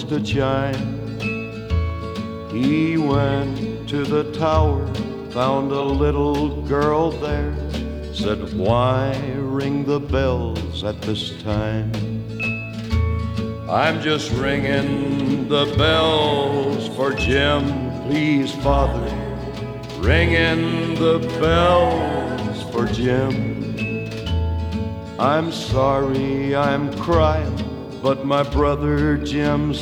bells to chime. He went to the tower, found a little girl there, said, "Why ring the bells at this time?" "I'm just ringing the bells for Jim, please, Father, ringing the bells for Jim. I'm sorry I'm crying, but my brother Jim's